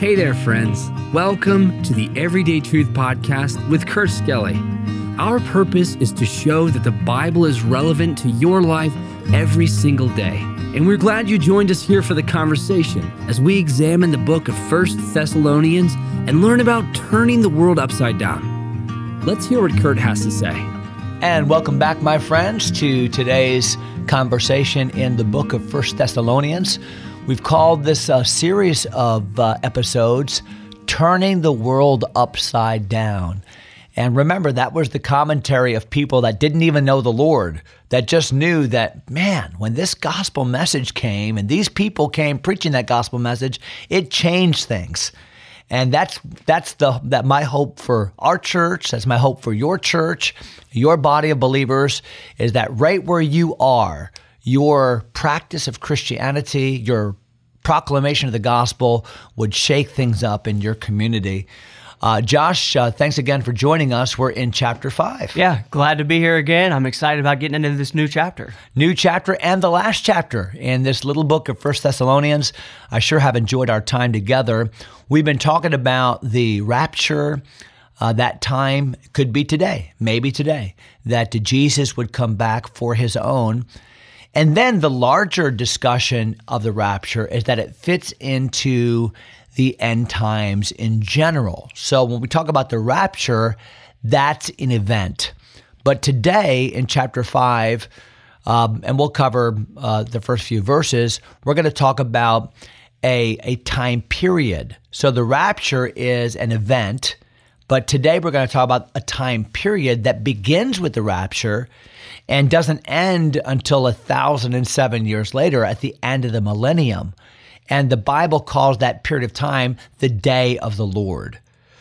Hey there, friends. Welcome to the Everyday Truth Podcast with Kurt Skelly. Our purpose is to show that the Bible is relevant to your life every single day. And we're glad you joined us here for the conversation as we examine the book of 1 Thessalonians and learn about turning the world upside down. Let's hear what Kurt has to say. And welcome back, my friends, to today's conversation in the book of 1 Thessalonians. We've called this series of episodes, Turning the World Upside Down. And remember, that was the commentary of people that didn't even know the Lord, that just knew that, man, when this gospel message came and these people came preaching that gospel message, it changed things. And that's my hope for our church, that's my hope for your church, your body of believers, is that right where you are, your practice of Christianity, your proclamation of the gospel would shake things up in your community. Josh, thanks again for joining us. We're in chapter 5. Yeah, glad to be here again. I'm excited about getting into this new chapter. New chapter and the last chapter in this little book of 1 Thessalonians. I sure have enjoyed our time together. We've been talking about the rapture. That time could be today, maybe today, that Jesus would come back for his own. And then the larger discussion of the rapture is that it fits into the end times in general. So when we talk about the rapture, that's an event. But today in chapter 5, and we'll cover the first few verses, we're going to talk about a time period. So the rapture is an event, but today we're going to talk about a time period that begins with the rapture and doesn't end until 1,007 years later at the end of the millennium. And the Bible calls that period of time the day of the Lord.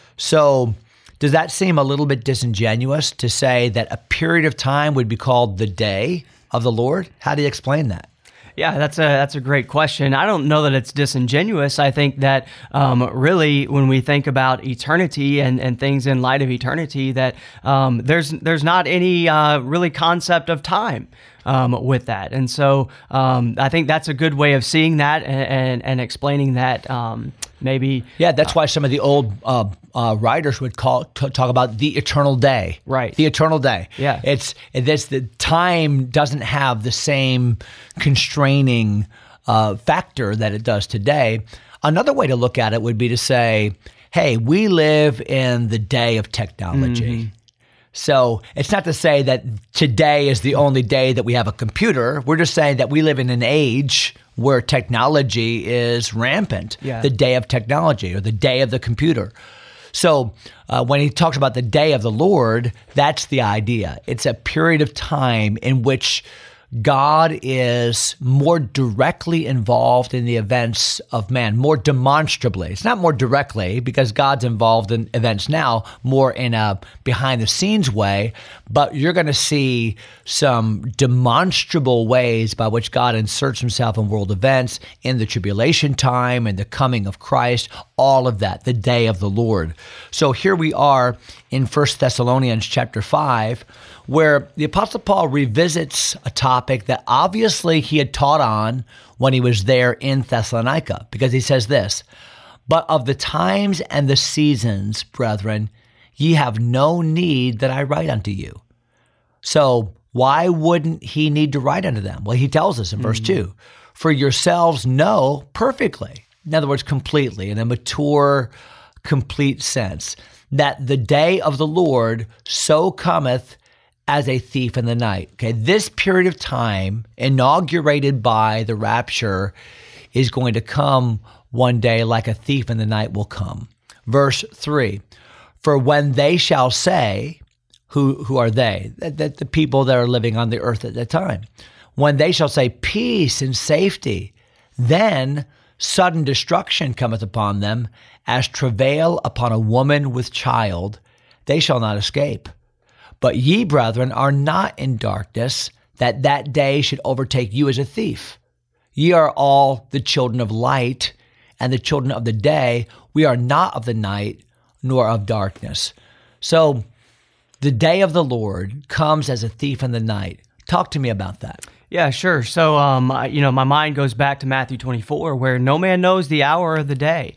So does that seem a little bit disingenuous to say that a period of time would be called the day of the Lord? How do you explain that? Yeah, that's a great question. I don't know that it's disingenuous. I think that really when we think about eternity and things in light of eternity, that there's not any really concept of time with that. And so I think that's a good way of seeing that and explaining that maybe. Yeah, that's why some of the old writers would talk about the eternal day. Right. The eternal day. Yeah. It's the time doesn't have the same constraining factor that it does today. Another way to look at it would be to say, hey, we live in the day of technology. Mm-hmm. So it's not to say that today is the only day that we have a computer. We're just saying that we live in an age where technology is rampant, the day of technology or the day of the computer. So when he talks about the day of the Lord, that's the idea. It's a period of time in which God is more directly involved in the events of man, more demonstrably. It's not more directly because God's involved in events now, more in a behind-the-scenes way, but you're going to see some demonstrable ways by which God inserts himself in world events, in the tribulation time, and the coming of Christ, all of that, the day of the Lord. So here we are in 1 Thessalonians chapter 5, where the Apostle Paul revisits a topic that obviously he had taught on when he was there in Thessalonica, because he says this, "But of the times and the seasons, brethren, ye have no need that I write unto you." So why wouldn't he need to write unto them? Well, he tells us in verse 2, "For yourselves know perfectly," in other words, completely, in a mature, complete sense, "that the day of the Lord so cometh as a thief in the night." Okay, this period of time, inaugurated by the rapture, is going to come one day like a thief in the night will come. Verse 3, "For when they shall say," who are they? The people that are living on the earth at that time. "When they shall say peace and safety, then sudden destruction cometh upon them, as travail upon a woman with child, they shall not escape. But ye, brethren, are not in darkness, that that day should overtake you as a thief. Ye are all the children of light and the children of the day. We are not of the night, nor of darkness." So the day of the Lord comes as a thief in the night. Talk to me about that. Yeah, sure. So, my mind goes back to Matthew 24, where no man knows the hour of the day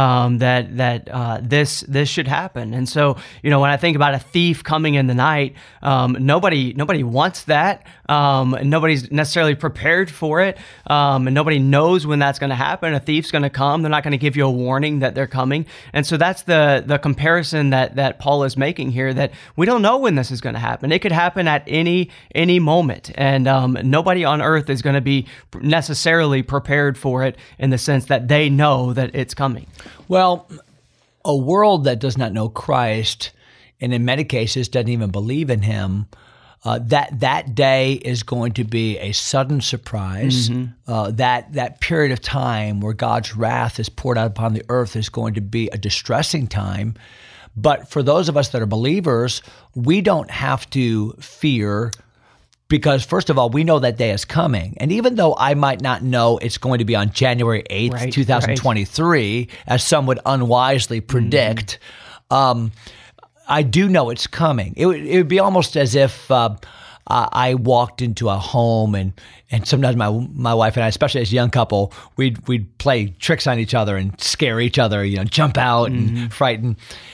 this should happen. And so, when I think about a thief coming in the night, nobody wants that. Nobody's necessarily prepared for it, and nobody knows when that's going to happen. A thief's going to come. They're not going to give you a warning that they're coming. And so that's the comparison that Paul is making here. That we don't know when this is going to happen. It could happen at any moment, and nobody on earth is going to be necessarily prepared for it in the sense that they know that it's coming. Well, a world that does not know Christ, and in many cases doesn't even believe in him, that day is going to be a sudden surprise. Mm-hmm. That period of time where God's wrath is poured out upon the earth is going to be a distressing time. But for those of us that are believers, we don't have to fear, because first of all, we know that day is coming. And even though I might not know it's going to be on January 8th, 2023, as some would unwisely predict, I do know it's coming. It would be almost as if I walked into a home and sometimes my wife and I, especially as a young couple, we'd play tricks on each other and scare each other, jump out and frighten.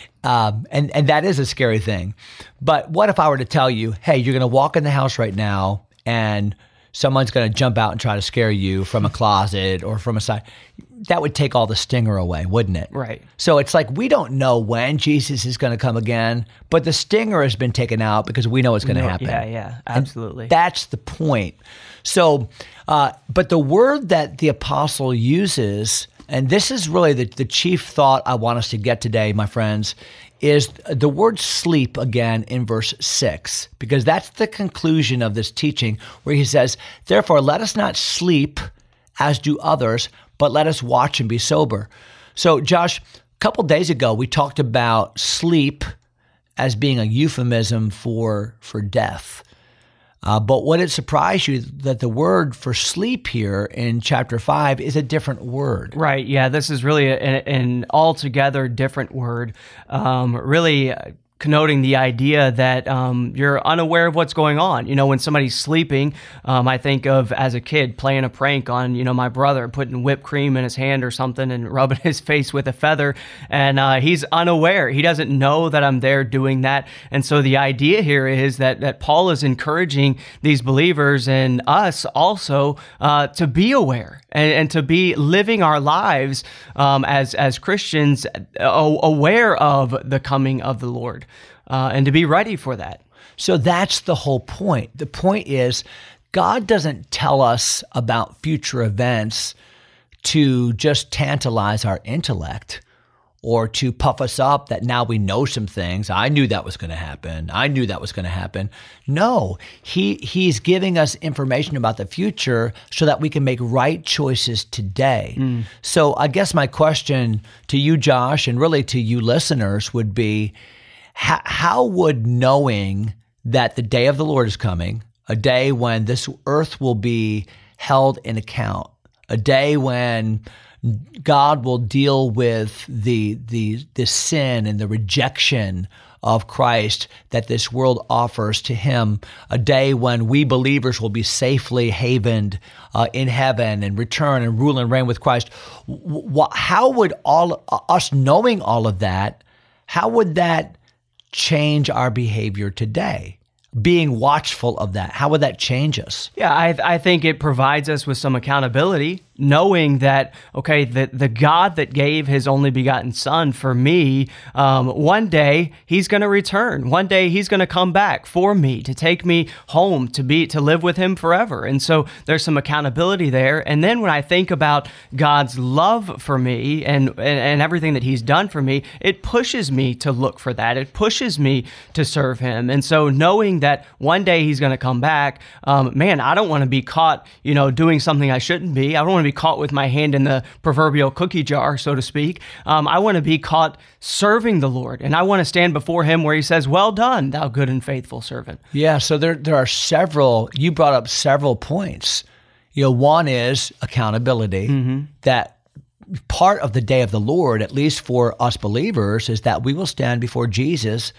And that is a scary thing. But what if I were to tell you, hey, you're going to walk in the house right now and someone's going to jump out and try to scare you from a closet or from a side? That would take all the stinger away, wouldn't it? Right. So it's like we don't know when Jesus is going to come again, but the stinger has been taken out because we know it's going to happen. Yeah, absolutely. And that's the point. So, but the word that the apostle uses, and this is really the chief thought I want us to get today, my friends, is the word sleep again in verse 6, because that's the conclusion of this teaching where he says, therefore, let us not sleep as do others, but let us watch and be sober. So, Josh, a couple days ago, we talked about sleep as being a euphemism for death. But would it surprise you that the word for sleep here in chapter 5 is a different word? Right. Yeah, this is really an altogether different word. Really connoting the idea that you're unaware of what's going on. When somebody's sleeping, I think of as a kid playing a prank on, my brother, putting whipped cream in his hand or something and rubbing his face with a feather, and he's unaware. He doesn't know that I'm there doing that. And so the idea here is that Paul is encouraging these believers and us also to be aware and to be living our lives as Christians, aware of the coming of the Lord. And to be ready for that. So that's the whole point. The point is, God doesn't tell us about future events to just tantalize our intellect or to puff us up that now we know some things. I knew that was going to happen. I knew that was going to happen. No, he's giving us information about the future so that we can make right choices today. So I guess my question to you, Josh, and really to you listeners would be, how would knowing that the day of the Lord is coming, a day when this earth will be held in account, a day when God will deal with the sin and the rejection of Christ that this world offers to him, a day when we believers will be safely havened in heaven and return and rule and reign with Christ, how would us knowing all of that, how would that change our behavior today? Being watchful of that, how would that change us? Yeah, I think it provides us with some accountability, knowing that, okay, the God that gave his only begotten son for me, one day he's going to return. One day he's going to come back for me, to take me home, to live with him forever. And so there's some accountability there. And then when I think about God's love for me and everything that he's done for me, it pushes me to look for that. It pushes me to serve him. And so knowing that one day he's going to come back, man, I don't want to be caught, doing something I shouldn't be. I don't want to be caught with my hand in the proverbial cookie jar, so to speak. I want to be caught serving the Lord, and I want to stand before him where he says, well done, thou good and faithful servant. Yeah, so there are several, you brought up several points. One is accountability, that part of the day of the Lord, at least for us believers, is that we will stand before Jesus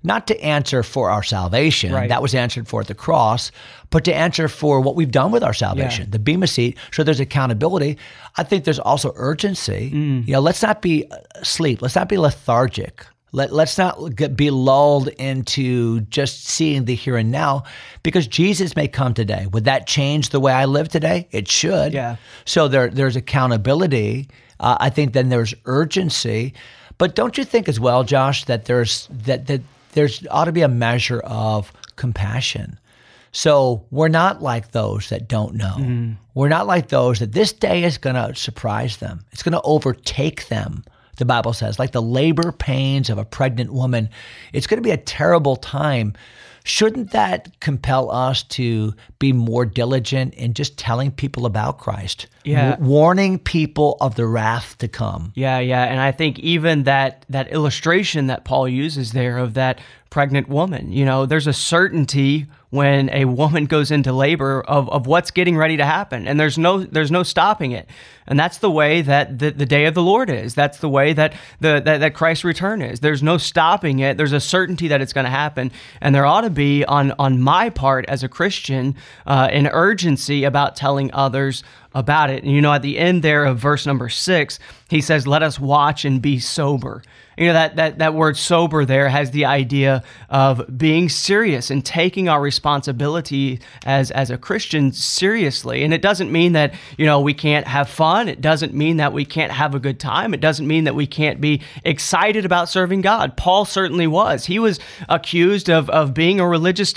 not to answer for our salvation. Right. That was answered for at the cross, but to answer for what we've done with our salvation, the Bema seat. So there's accountability. I think there's also urgency. Let's not be asleep. Let's not be lethargic. Let's not be lulled into just seeing the here and now, because Jesus may come today. Would that change the way I live today? It should. Yeah. So there's accountability. I think then there's urgency. But don't you think as well, Josh, that there's ought to be a measure of compassion? So we're not like those that don't know. We're not like those that this day is going to surprise them. It's going to overtake them. The Bible says, like the labor pains of a pregnant woman, it's going to be a terrible time. Shouldn't that compel us to be more diligent in just telling people about Christ? Yeah. Warning people of the wrath to come. Yeah. And I think even that illustration that Paul uses there of that pregnant woman, there's a certainty when a woman goes into labor of what's getting ready to happen, and there's no stopping it. And that's the way that the day of the Lord is. That's the way that that Christ's return is. There's no stopping it. There's a certainty that it's going to happen, and there ought to be on my part as a Christian an urgency about telling others about it. And at the end there of verse number 6, he says, "Let us watch and be sober." That word sober there has the idea of being serious and taking our responsibility as a Christian seriously. And it doesn't mean that, we can't have fun. It doesn't mean that we can't have a good time. It doesn't mean that we can't be excited about serving God. Paul certainly was. He was accused of being a religious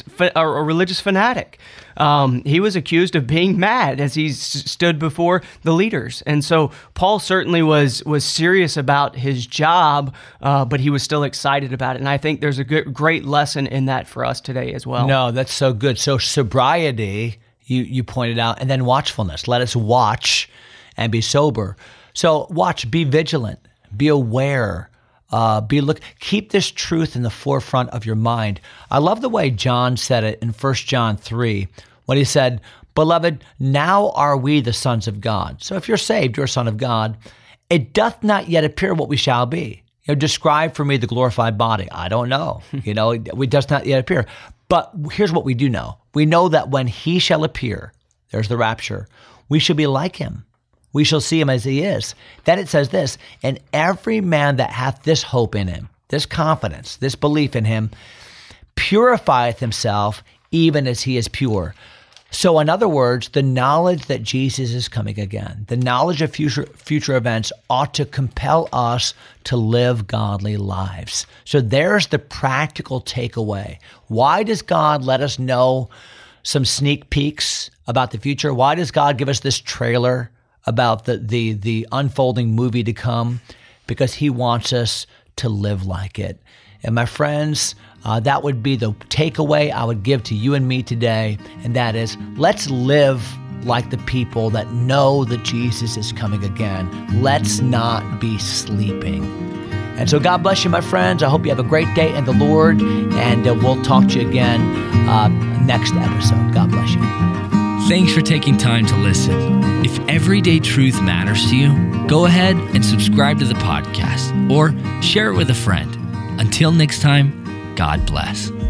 fanatic. He was accused of being mad as he stood before the leaders. And so Paul certainly was serious about his job, but he was still excited about it. And I think there's a great lesson in that for us today as well. No, that's so good. So sobriety, you pointed out, and then watchfulness. Let us watch and be sober. So watch, be vigilant, be aware. Keep this truth in the forefront of your mind. I love the way John said it in 1 John 3, when he said, "Beloved, now are we the sons of God." So if you're saved, you're a son of God. "It doth not yet appear what we shall be. Describe for me the glorified body." I don't know. It does not yet appear. But here's what we do know. We know that when he shall appear, there's the rapture, we shall be like him. We shall see him as he is. Then it says this, "And every man that hath this hope in him," this confidence, this belief in him, "purifieth himself even as he is pure." So in other words, the knowledge that Jesus is coming again, the knowledge of future events ought to compel us to live godly lives. So there's the practical takeaway. Why does God let us know some sneak peeks about the future? Why does God give us this trailer about the unfolding movie to come? Because he wants us to live like it. And my friends, that would be the takeaway I would give to you and me today, and that is, let's live like the people that know that Jesus is coming again. Let's not be sleeping. And so God bless you, my friends. I hope you have a great day in the Lord, and we'll talk to you again next episode. God bless you. Thanks for taking time to listen. If everyday truth matters to you, go ahead and subscribe to the podcast or share it with a friend. Until next time, God bless.